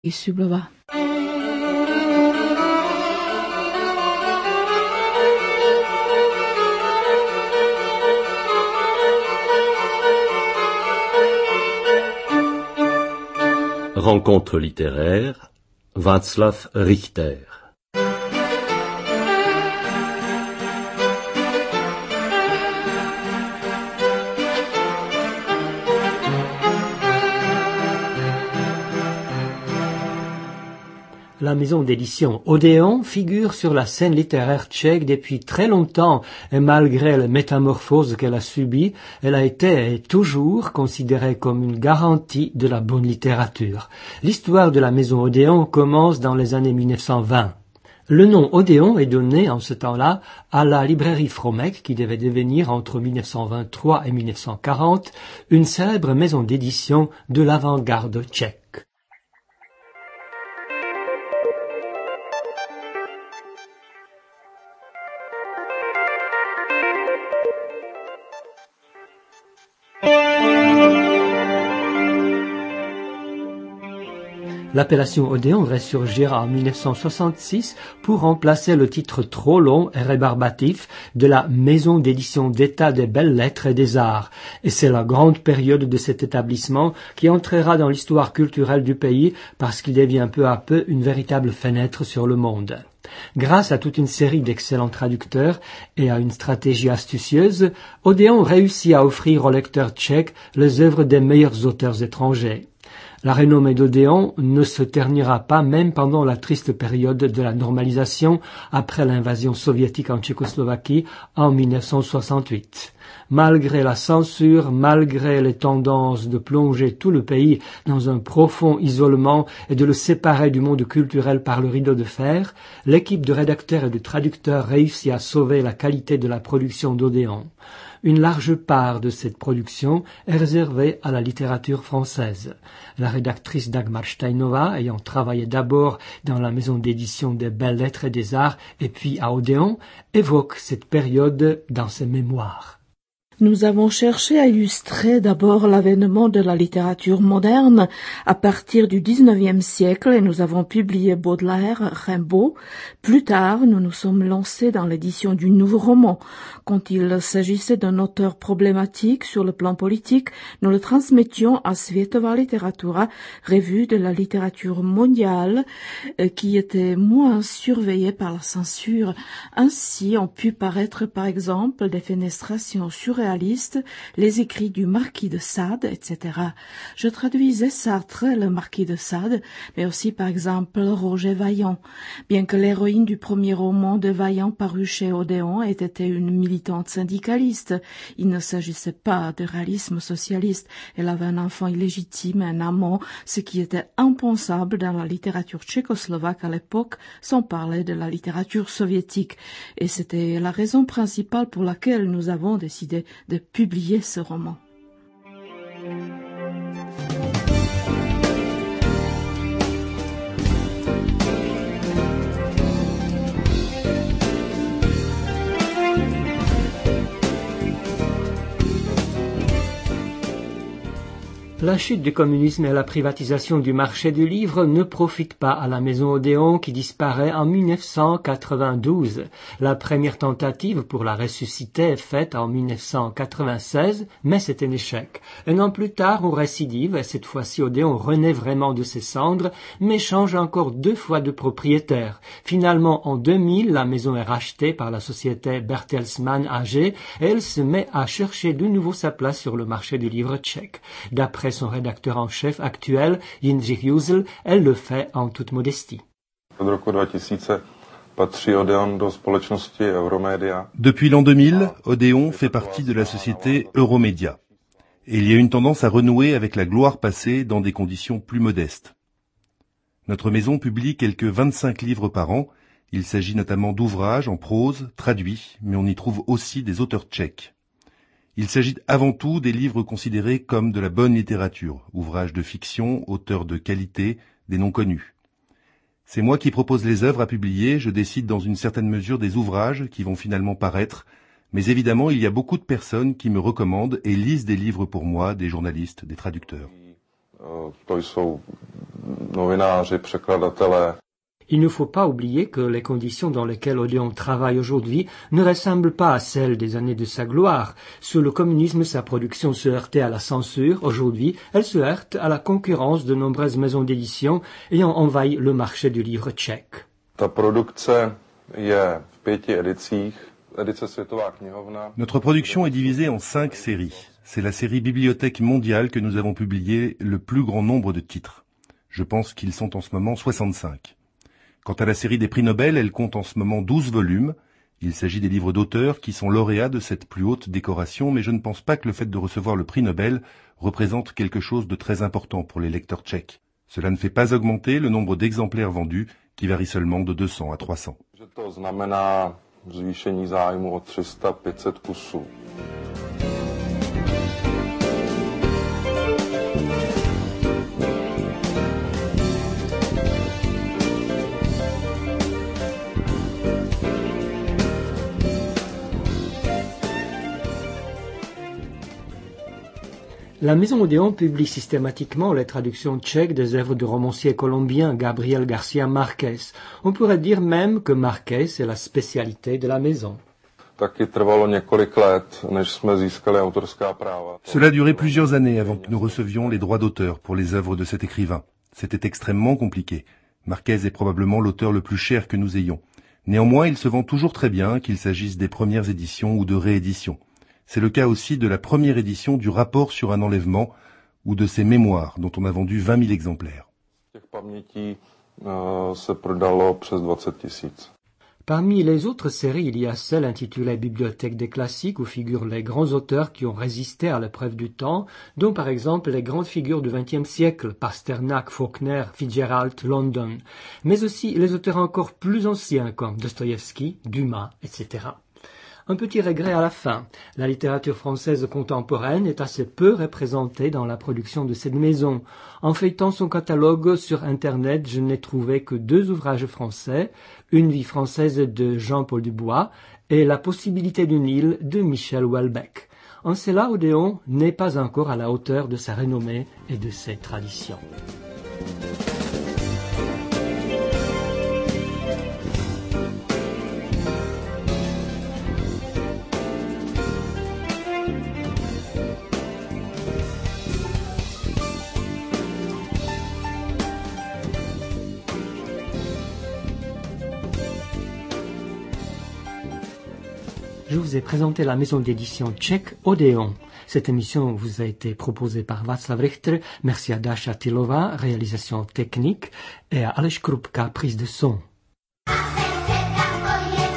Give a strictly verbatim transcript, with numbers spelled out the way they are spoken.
Sublova. Rencontre littéraire, Václav Richter. La maison d'édition Odéon figure sur la scène littéraire tchèque depuis très longtemps et malgré les métamorphoses qu'elle a subies, elle a été et est toujours considérée comme une garantie de la bonne littérature. L'histoire de la maison Odéon commence dans les années mille neuf cent vingt. Le nom Odéon est donné en ce temps-là à la librairie Fromek qui devait devenir entre mille neuf cent vingt-trois et mille neuf cent quarante une célèbre maison d'édition de l'avant-garde tchèque. L'appellation Odéon ressurgira en mille neuf cent soixante-six pour remplacer le titre trop long et rébarbatif de la Maison d'édition d'État des belles lettres et des arts. Et c'est la grande période de cet établissement qui entrera dans l'histoire culturelle du pays parce qu'il devient peu à peu une véritable fenêtre sur le monde. Grâce à toute une série d'excellents traducteurs et à une stratégie astucieuse, Odéon réussit à offrir aux lecteurs tchèques les œuvres des meilleurs auteurs étrangers. La renommée d'Odéon ne se ternira pas même pendant la triste période de la normalisation après l'invasion soviétique en Tchécoslovaquie en mille neuf cent soixante-huit. Malgré la censure, malgré les tendances de plonger tout le pays dans un profond isolement et de le séparer du monde culturel par le rideau de fer, l'équipe de rédacteurs et de traducteurs réussit à sauver la qualité de la production d'Odéon. Une large part de cette production est réservée à la littérature française. La rédactrice Dagmar Steinova, ayant travaillé d'abord dans la maison d'édition des belles lettres et des arts et puis à Odéon, évoque cette période dans ses mémoires. Nous avons cherché à illustrer d'abord l'avènement de la littérature moderne à partir du dix-neuvième siècle et nous avons publié Baudelaire, Rimbaud. Plus tard, nous nous sommes lancés dans l'édition du nouveau roman. Quand il s'agissait d'un auteur problématique sur le plan politique, nous le transmettions à Světová literatura, revue de la littérature mondiale, qui était moins surveillée par la censure. Ainsi ont pu paraître par exemple des fenestrations surréalistes, les écrits du marquis de Sade, et cetera. Je traduisais Sartre, le marquis de Sade, mais aussi par exemple Roger Vaillant. Bien que l'héroïne du premier roman de Vaillant paru chez Odéon ait été une militante syndicaliste, il ne s'agissait pas de réalisme socialiste. Elle avait un enfant illégitime, un amant, ce qui était impensable dans la littérature tchécoslovaque à l'époque, sans parler de la littérature soviétique. Et c'était la raison principale pour laquelle nous avons décidé de publier ce roman. La chute du communisme et la privatisation du marché du livre ne profitent pas à la maison Odéon qui disparaît en mille neuf cent quatre-vingt-douze. La première tentative pour la ressusciter est faite en mille neuf cent quatre-vingt-seize, mais c'est un échec. Un an plus tard, on récidive et cette fois-ci Odéon renaît vraiment de ses cendres, mais change encore deux fois de propriétaire. Finalement, en deux mille, la maison est rachetée par la société Bertelsmann A G et elle se met à chercher de nouveau sa place sur le marché du livre tchèque. D'après son rédacteur en chef actuel, Jindřich Jusl, elle le fait en toute modestie. Depuis l'an deux mille, Odéon fait partie de la société Euromédia. Et il y a une tendance à renouer avec la gloire passée dans des conditions plus modestes. Notre maison publie quelques vingt-cinq livres par an. Il s'agit notamment d'ouvrages en prose, traduits, mais on y trouve aussi des auteurs tchèques. Il s'agit avant tout des livres considérés comme de la bonne littérature, ouvrages de fiction, auteurs de qualité, des noms connus. C'est moi qui propose les œuvres à publier, je décide dans une certaine mesure des ouvrages qui vont finalement paraître, mais évidemment il y a beaucoup de personnes qui me recommandent et lisent des livres pour moi, des journalistes, des traducteurs. To jsou novináři, překladatelé. Il ne faut pas oublier que les conditions dans lesquelles Odéon travaille aujourd'hui ne ressemblent pas à celles des années de sa gloire. Sous le communisme, sa production se heurtait à la censure. Aujourd'hui, elle se heurte à la concurrence de nombreuses maisons d'édition ayant envahi le marché du livre tchèque. Ta produkce je v pěti edicích. Edice Světová knihovna. Notre production est divisée en cinq séries. C'est la série Bibliothèque mondiale que nous avons publié le plus grand nombre de titres. Je pense qu'ils sont en ce moment soixante-cinq. Quant à la série des prix Nobel, elle compte en ce moment douze volumes. Il s'agit des livres d'auteurs qui sont lauréats de cette plus haute décoration, mais je ne pense pas que le fait de recevoir le prix Nobel représente quelque chose de très important pour les lecteurs tchèques. Cela ne fait pas augmenter le nombre d'exemplaires vendus, qui varie seulement de deux cents à trois cents. Že to znamená zvýšení zájmu o tři sta pět set kusů. La Maison Odéon publie systématiquement les traductions tchèques des œuvres du romancier colombien Gabriel García Márquez. On pourrait dire même que Márquez est la spécialité de la maison. Taky trvalo několik let, než jsme získali autorská práva. Cela a duré plusieurs années avant que nous recevions les droits d'auteur pour les œuvres de cet écrivain. C'était extrêmement compliqué. Márquez est probablement l'auteur le plus cher que nous ayons. Néanmoins, il se vend toujours très bien, qu'il s'agisse des premières éditions ou de rééditions. C'est le cas aussi de la première édition du rapport sur un enlèvement ou de ses mémoires, dont on a vendu vingt mille exemplaires. Těch pamětí uh, se prodalo přes dvacet tisíc. Parmi les autres séries, il y a celle intitulée Bibliothèque des classiques où figurent les grands auteurs qui ont résisté à l'épreuve du temps, dont par exemple les grandes figures du vingtième siècle, Pasternak, Faulkner, Fitzgerald, London, mais aussi les auteurs encore plus anciens comme Dostoïevski, Dumas, et cetera. Un petit regret à la fin. La littérature française contemporaine est assez peu représentée dans la production de cette maison. En feuilletant son catalogue sur Internet, je n'ai trouvé que deux ouvrages français, Une vie française de Jean-Paul Dubois et La possibilité d'une île de Michel Houellebecq. En cela, Odéon n'est pas encore à la hauteur de sa renommée et de ses traditions. Je vous ai présenté la maison d'édition tchèque Odéon. Cette émission vous a été proposée par Václav Richter. Merci à Dáša Tylová, réalisation technique, et à Aleš Krupka, prise de son.